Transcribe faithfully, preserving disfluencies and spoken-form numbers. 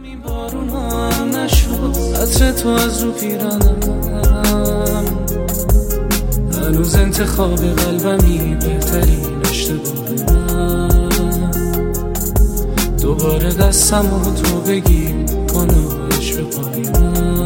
بارونم نشد عطر تو از رو پیرانم، هنوز انتخاب قلبمی بهترین اشتباه من. دوباره دستم و تو بگیر کنوش به پای من.